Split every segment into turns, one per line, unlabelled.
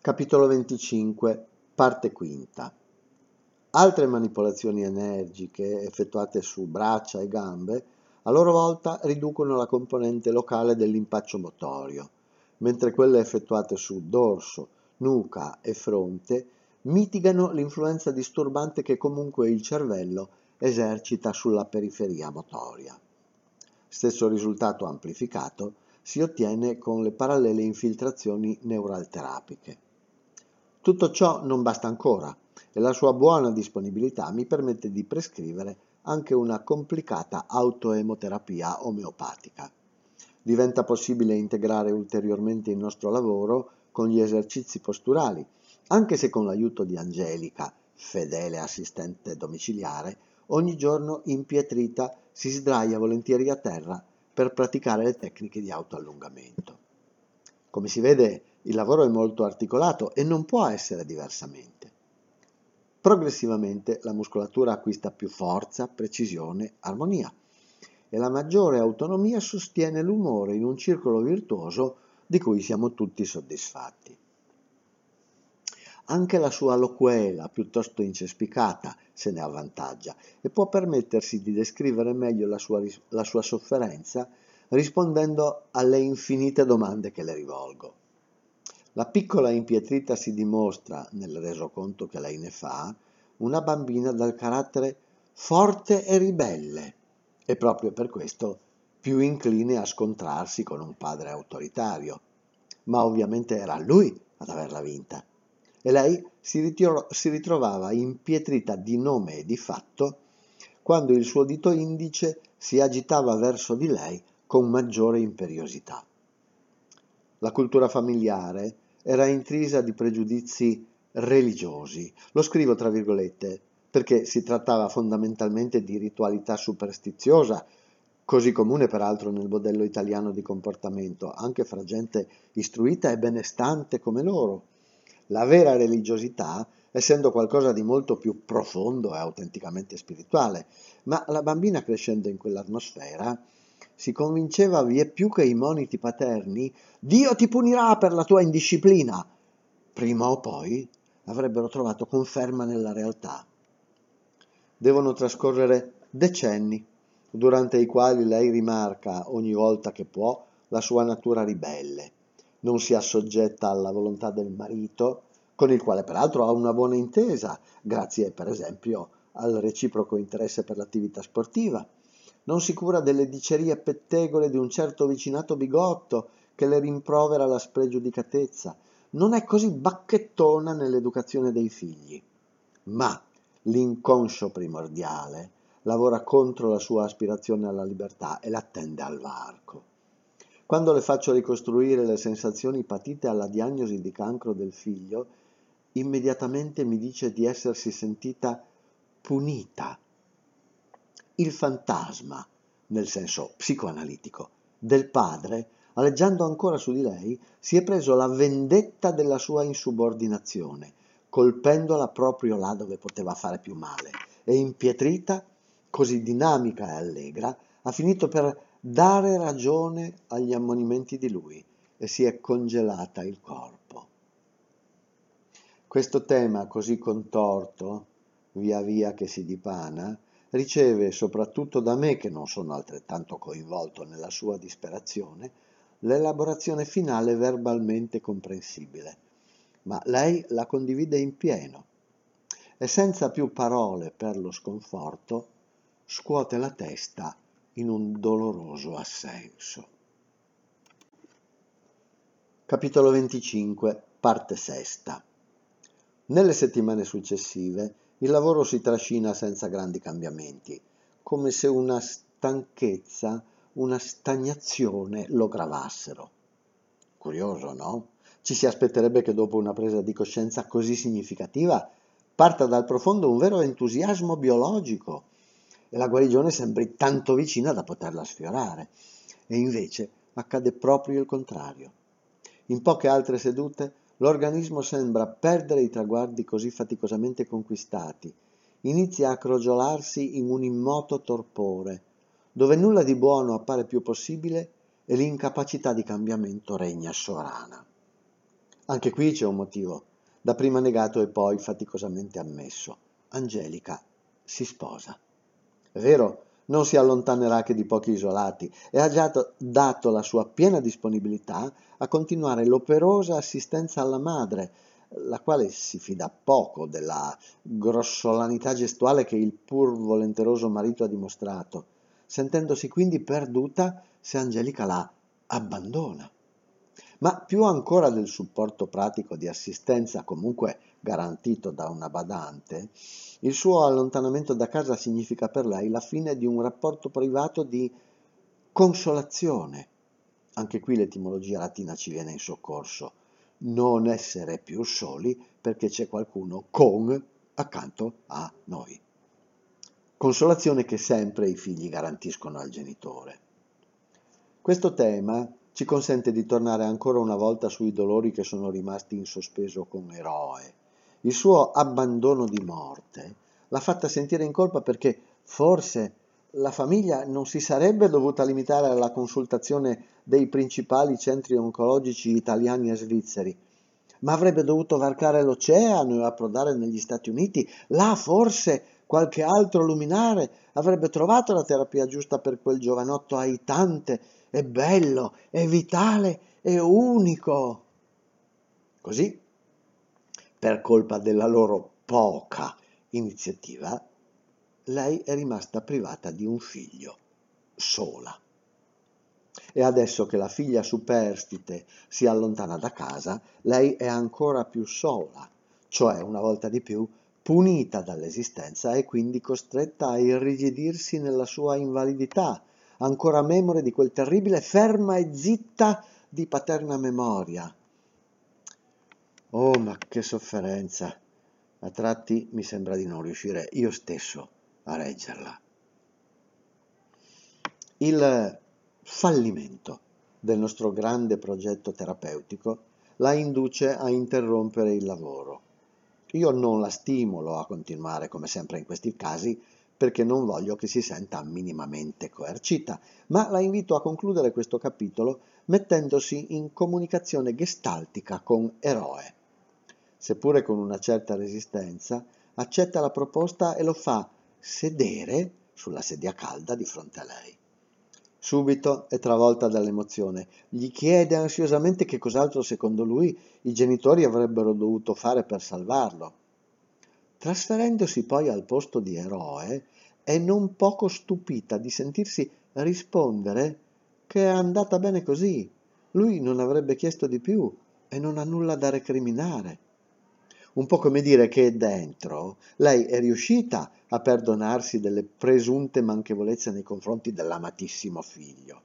Capitolo 25, parte quinta. Altre manipolazioni energiche effettuate su braccia e gambe a loro volta riducono la componente locale dell'impaccio motorio, mentre quelle effettuate su dorso, nuca e fronte mitigano l'influenza disturbante che comunque il cervello esercita sulla periferia motoria. Stesso risultato amplificato si ottiene con le parallele infiltrazioni neuralterapiche. Tutto ciò non basta ancora e la sua buona disponibilità mi permette di prescrivere anche una complicata autoemoterapia omeopatica. Diventa possibile integrare ulteriormente il nostro lavoro con gli esercizi posturali, anche se con l'aiuto di Angelica, fedele assistente domiciliare, ogni giorno impietrita si sdraia volentieri a terra per praticare le tecniche di autoallungamento. Come si vede, il lavoro è molto articolato e non può essere diversamente. Progressivamente la muscolatura acquista più forza, precisione, armonia e la maggiore autonomia sostiene l'umore in un circolo virtuoso di cui siamo tutti soddisfatti. Anche la sua loquela, piuttosto incespicata, se ne avvantaggia e può permettersi di descrivere meglio la sua sofferenza rispondendo alle infinite domande che le rivolgo. La piccola impietrita si dimostra, nel resoconto che lei ne fa, una bambina dal carattere forte e ribelle e proprio per questo più incline a scontrarsi con un padre autoritario. Ma ovviamente era lui ad averla vinta e lei si ritrovava impietrita di nome e di fatto quando il suo dito indice si agitava verso di lei con maggiore imperiosità. La cultura familiare era intrisa di pregiudizi religiosi. Lo scrivo tra virgolette perché si trattava fondamentalmente di ritualità superstiziosa, così comune peraltro nel modello italiano di comportamento, anche fra gente istruita e benestante come loro. La vera religiosità essendo qualcosa di molto più profondo e autenticamente spirituale, ma la bambina crescendo in quell'atmosfera si convinceva vieppiù che i moniti paterni Dio ti punirà per la tua indisciplina, prima o poi avrebbero trovato conferma nella realtà. Devono trascorrere decenni, durante i quali lei rimarca ogni volta che può la sua natura ribelle, non si assoggetta alla volontà del marito, con il quale peraltro ha una buona intesa, grazie per esempio al reciproco interesse per l'attività sportiva, non si cura delle dicerie pettegole di un certo vicinato bigotto che le rimprovera la spregiudicatezza, non è così bacchettona nell'educazione dei figli, ma l'inconscio primordiale lavora contro la sua aspirazione alla libertà e l'attende al varco. Quando le faccio ricostruire le sensazioni patite alla diagnosi di cancro del figlio, immediatamente mi dice di essersi sentita punita. Il fantasma, nel senso psicoanalitico, del padre, aleggiando ancora su di lei, si è preso la vendetta della sua insubordinazione, colpendola proprio là dove poteva fare più male, e impietrita, così dinamica e allegra, ha finito per dare ragione agli ammonimenti di lui e si è congelata il corpo. Questo tema così contorto, via via che si dipana, riceve, soprattutto da me che non sono altrettanto coinvolto nella sua disperazione, l'elaborazione finale verbalmente comprensibile. Ma lei la condivide in pieno e senza più parole per lo sconforto scuote la testa in un doloroso assenso. Capitolo 25, parte sesta. Nelle settimane successive il lavoro si trascina senza grandi cambiamenti, come se una stanchezza, una stagnazione lo gravassero. Curioso, no? Ci si aspetterebbe che dopo una presa di coscienza così significativa parta dal profondo un vero entusiasmo biologico e la guarigione sembri tanto vicina da poterla sfiorare. E invece accade proprio il contrario. In poche altre sedute l'organismo sembra perdere i traguardi così faticosamente conquistati, inizia a crogiolarsi in un immoto torpore, dove nulla di buono appare più possibile e l'incapacità di cambiamento regna sovrana. Anche qui c'è un motivo, dapprima negato e poi faticosamente ammesso. Angelica si sposa. È vero, non si allontanerà che di pochi isolati e ha già dato la sua piena disponibilità a continuare l'operosa assistenza alla madre, la quale si fida poco della grossolanità gestuale che il pur volenteroso marito ha dimostrato, sentendosi quindi perduta se Angelica la abbandona. Ma più ancora del supporto pratico di assistenza comunque garantito da una badante, il suo allontanamento da casa significa per lei la fine di un rapporto privato di consolazione. Anche qui l'etimologia latina ci viene in soccorso. Non essere più soli perché c'è qualcuno con accanto a noi. Consolazione che sempre i figli garantiscono al genitore. Questo tema ci consente di tornare ancora una volta sui dolori che sono rimasti in sospeso con Eroe. Il suo abbandono di morte l'ha fatta sentire in colpa perché forse la famiglia non si sarebbe dovuta limitare alla consultazione dei principali centri oncologici italiani e svizzeri, ma avrebbe dovuto varcare l'oceano e approdare negli Stati Uniti. Là forse qualche altro luminare avrebbe trovato la terapia giusta per quel giovanotto aitante e bello e vitale e unico. Così, per colpa della loro poca iniziativa, lei è rimasta privata di un figlio, sola. E adesso che la figlia superstite si allontana da casa, lei è ancora più sola, cioè una volta di più punita dall'esistenza e quindi costretta a irrigidirsi nella sua invalidità, ancora memore di quel terribile ferma e zitta di paterna memoria. Oh, ma che sofferenza! A tratti mi sembra di non riuscire io stesso a reggerla. Il fallimento del nostro grande progetto terapeutico la induce a interrompere il lavoro. Io non la stimolo a continuare come sempre in questi casi perché non voglio che si senta minimamente coercita, ma la invito a concludere questo capitolo mettendosi in comunicazione gestaltica con Eroe. Seppure con una certa resistenza, accetta la proposta e lo fa sedere sulla sedia calda di fronte a lei. Subito è travolta dall'emozione, gli chiede ansiosamente che cos'altro secondo lui i genitori avrebbero dovuto fare per salvarlo. Trasferendosi poi al posto di Eroe, è non poco stupita di sentirsi rispondere che è andata bene così, lui non avrebbe chiesto di più e non ha nulla da recriminare. Un po' come dire che dentro lei è riuscita a perdonarsi delle presunte manchevolezze nei confronti dell'amatissimo figlio.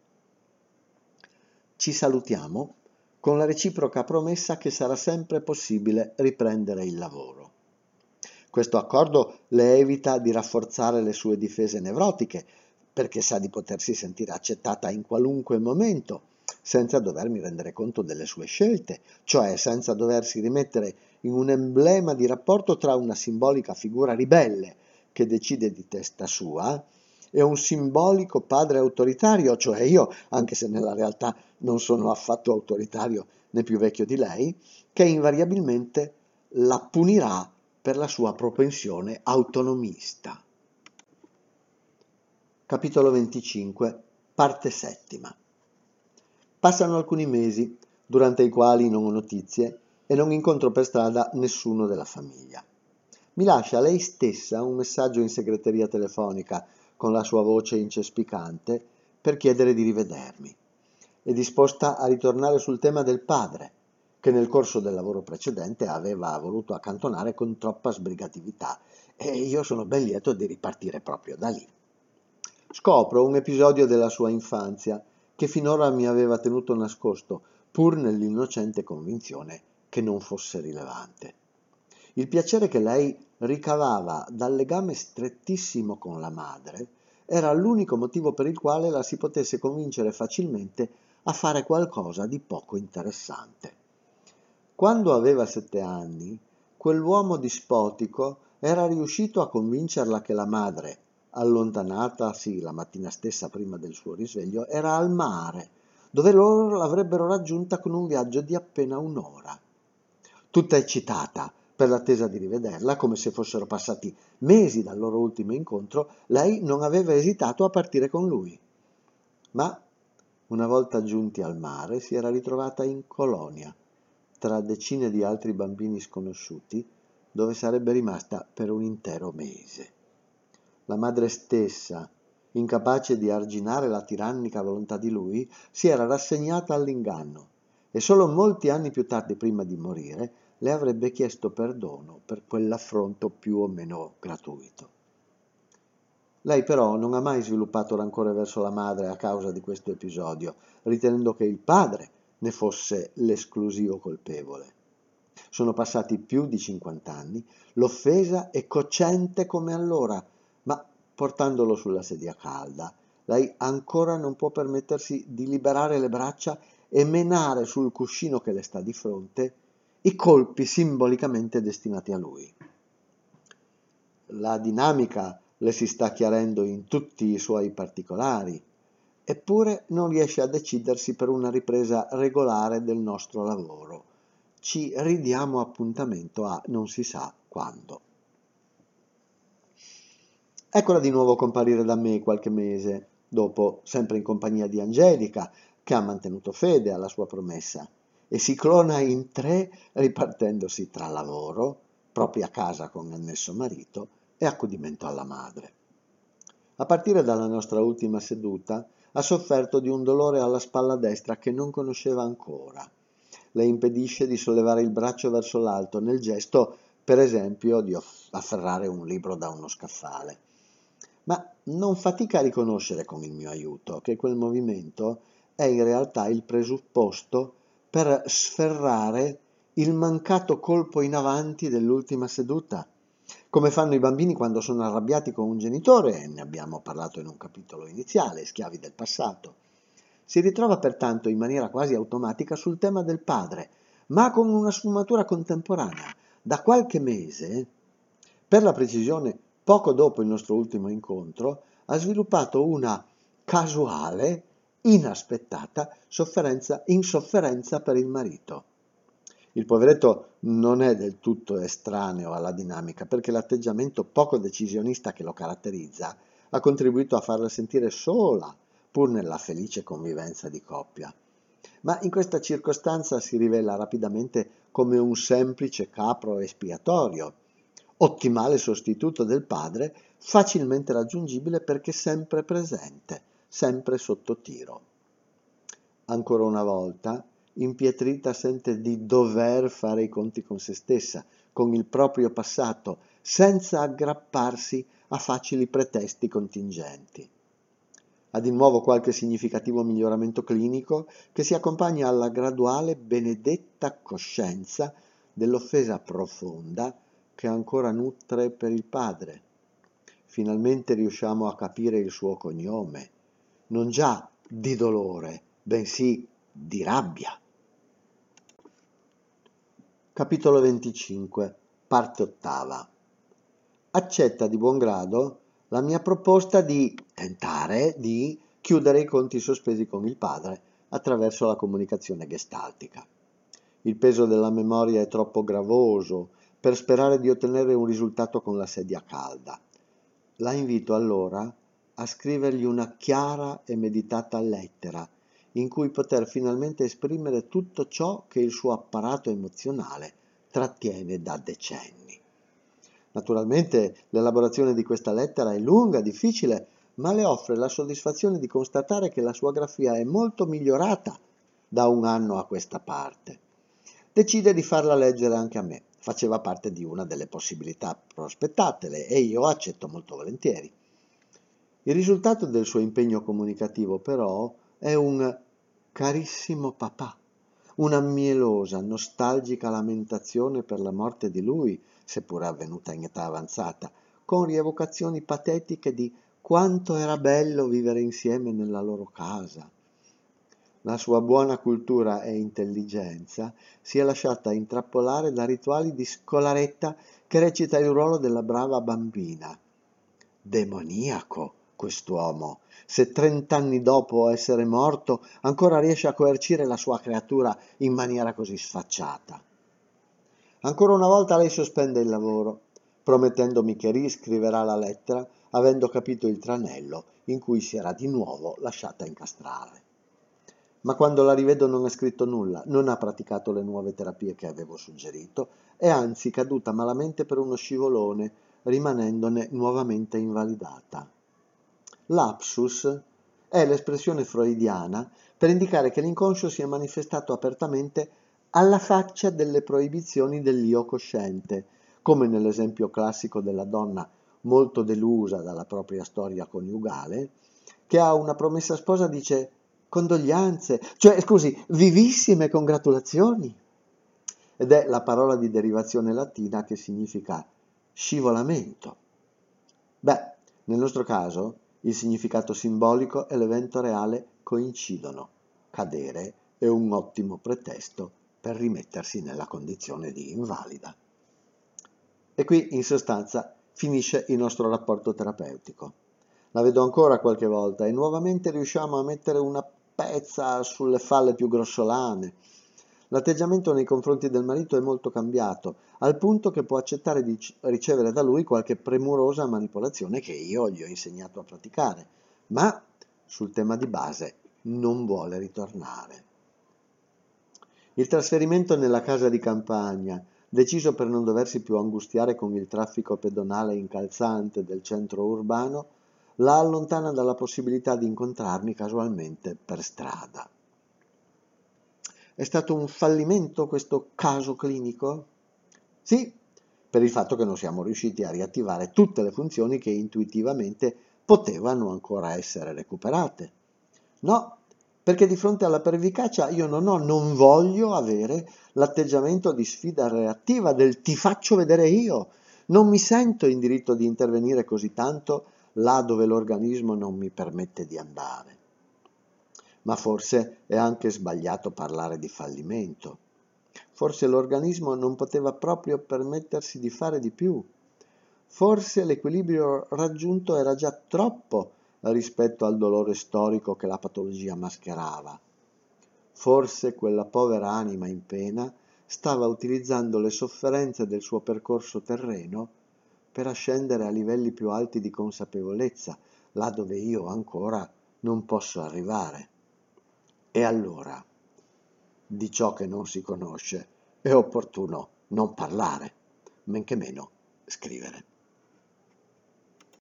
Ci salutiamo con la reciproca promessa che sarà sempre possibile riprendere il lavoro. Questo accordo le evita di rafforzare le sue difese nevrotiche, perché sa di potersi sentire accettata in qualunque momento, senza dovermi rendere conto delle sue scelte, cioè senza doversi rimettere in un emblema di rapporto tra una simbolica figura ribelle che decide di testa sua e un simbolico padre autoritario, cioè io, anche se nella realtà non sono affatto autoritario né più vecchio di lei, che invariabilmente la punirà per la sua propensione autonomista. Capitolo 25, parte settima. Passano alcuni mesi, durante i quali non ho notizie e non incontro per strada nessuno della famiglia. Mi lascia lei stessa un messaggio in segreteria telefonica con la sua voce incespicante per chiedere di rivedermi. È disposta a ritornare sul tema del padre, che nel corso del lavoro precedente aveva voluto accantonare con troppa sbrigatività, e io sono ben lieto di ripartire proprio da lì. Scopro un episodio della sua infanzia che finora mi aveva tenuto nascosto, pur nell'innocente convinzione che non fosse rilevante. Il piacere che lei ricavava dal legame strettissimo con la madre era l'unico motivo per il quale la si potesse convincere facilmente a fare qualcosa di poco interessante. Quando aveva 7 anni, quell'uomo dispotico era riuscito a convincerla che la madre, allontanatasi la mattina stessa prima del suo risveglio, era al mare, dove loro l'avrebbero raggiunta con un viaggio di appena un'ora. Tutta eccitata per l'attesa di rivederla, come se fossero passati mesi dal loro ultimo incontro, lei non aveva esitato a partire con lui. Ma, una volta giunti al mare, si era ritrovata in colonia, tra decine di altri bambini sconosciuti, dove sarebbe rimasta per un intero mese. La madre stessa, incapace di arginare la tirannica volontà di lui, si era rassegnata all'inganno e solo molti anni più tardi, prima di morire, le avrebbe chiesto perdono per quell'affronto più o meno gratuito. Lei però non ha mai sviluppato rancore verso la madre a causa di questo episodio, ritenendo che il padre ne fosse l'esclusivo colpevole. Sono passati più di 50 anni, l'offesa è cocente come allora, ma portandolo sulla sedia calda, lei ancora non può permettersi di liberare le braccia e menare sul cuscino che le sta di fronte i colpi simbolicamente destinati a lui. La dinamica le si sta chiarendo in tutti i suoi particolari, eppure non riesce a decidersi per una ripresa regolare del nostro lavoro. Ci ridiamo appuntamento a non si sa quando. Eccola di nuovo comparire da me qualche mese dopo, sempre in compagnia di Angelica, che ha mantenuto fede alla sua promessa e si clona in 3 ripartendosi tra lavoro, propria casa con annesso marito e accudimento alla madre. A partire dalla nostra ultima seduta ha sofferto di un dolore alla spalla destra che non conosceva ancora. Le impedisce di sollevare il braccio verso l'alto nel gesto, per esempio, di afferrare un libro da uno scaffale. Ma non fatica a riconoscere con il mio aiuto che quel movimento è in realtà il presupposto per sferrare il mancato colpo in avanti dell'ultima seduta, come fanno i bambini quando sono arrabbiati con un genitore, ne abbiamo parlato in un capitolo iniziale, schiavi del passato. Si ritrova pertanto in maniera quasi automatica sul tema del padre, ma con una sfumatura contemporanea. Da qualche mese, per la precisione poco dopo il nostro ultimo incontro, ha sviluppato una casuale, inaspettata insofferenza per il marito. Il poveretto non è del tutto estraneo alla dinamica, perché l'atteggiamento poco decisionista che lo caratterizza ha contribuito a farla sentire sola, pur nella felice convivenza di coppia. Ma in questa circostanza si rivela rapidamente come un semplice capro espiatorio, ottimale sostituto del padre, facilmente raggiungibile perché sempre presente, sempre sotto tiro. Ancora una volta, impietrita sente di dover fare i conti con se stessa, con il proprio passato, senza aggrapparsi a facili pretesti contingenti. Ha di nuovo qualche significativo miglioramento clinico che si accompagna alla graduale benedetta coscienza dell'offesa profonda che ancora nutre per il padre. Finalmente riusciamo a capire il suo cognome, non già di dolore, bensì di rabbia. Capitolo 25, parte 8. Accetta di buon grado la mia proposta di tentare di chiudere i conti sospesi con il padre attraverso la comunicazione gestaltica. Il peso della memoria è troppo gravoso per sperare di ottenere un risultato con la sedia calda. La invito allora a scrivergli una chiara e meditata lettera in cui poter finalmente esprimere tutto ciò che il suo apparato emozionale trattiene da decenni. Naturalmente l'elaborazione di questa lettera è lunga, difficile, ma le offre la soddisfazione di constatare che la sua grafia è molto migliorata da un anno a questa parte. Decide di farla leggere anche a me. Faceva parte di una delle possibilità prospettatele e io accetto molto volentieri. Il risultato del suo impegno comunicativo, però, è un carissimo papà, una mielosa, nostalgica lamentazione per la morte di lui, seppur avvenuta in età avanzata, con rievocazioni patetiche di quanto era bello vivere insieme nella loro casa. La sua buona cultura e intelligenza si è lasciata intrappolare da rituali di scolaretta che recita il ruolo della brava bambina. Demoniaco quest'uomo, se 30 anni dopo essere morto ancora riesce a coercire la sua creatura in maniera così sfacciata. Ancora una volta lei sospende il lavoro, promettendomi che riscriverà la lettera, avendo capito il tranello in cui si era di nuovo lasciata incastrare. Ma quando la rivedo non ha scritto nulla, non ha praticato le nuove terapie che avevo suggerito, è anzi caduta malamente per uno scivolone, rimanendone nuovamente invalidata. Lapsus è l'espressione freudiana per indicare che l'inconscio si è manifestato apertamente alla faccia delle proibizioni dell'io cosciente, come nell'esempio classico della donna molto delusa dalla propria storia coniugale, che a una promessa sposa dice condoglianze, cioè scusi, vivissime congratulazioni. Ed è la parola di derivazione latina che significa scivolamento. Beh, nel nostro caso il significato simbolico e l'evento reale coincidono. Cadere è un ottimo pretesto per rimettersi nella condizione di invalida. E qui, in sostanza, finisce il nostro rapporto terapeutico. La vedo ancora qualche volta e nuovamente riusciamo a mettere una pezza sulle falle più grossolane. L'atteggiamento nei confronti del marito è molto cambiato, al punto che può accettare di ricevere da lui qualche premurosa manipolazione che io gli ho insegnato a praticare, ma sul tema di base non vuole ritornare. Il trasferimento nella casa di campagna, deciso per non doversi più angustiare con il traffico pedonale incalzante del centro urbano, la allontana dalla possibilità di incontrarmi casualmente per strada. È stato un fallimento questo caso clinico? Sì, per il fatto che non siamo riusciti a riattivare tutte le funzioni che intuitivamente potevano ancora essere recuperate. No, perché di fronte alla pervicacia io non voglio avere l'atteggiamento di sfida reattiva del ti faccio vedere io. Non mi sento in diritto di intervenire così tanto là dove l'organismo non mi permette di andare. Ma forse è anche sbagliato parlare di fallimento. Forse l'organismo non poteva proprio permettersi di fare di più. Forse l'equilibrio raggiunto era già troppo rispetto al dolore storico che la patologia mascherava. Forse quella povera anima in pena stava utilizzando le sofferenze del suo percorso terreno per ascendere a livelli più alti di consapevolezza, là dove io ancora non posso arrivare. E allora, di ciò che non si conosce, è opportuno non parlare, men che meno scrivere.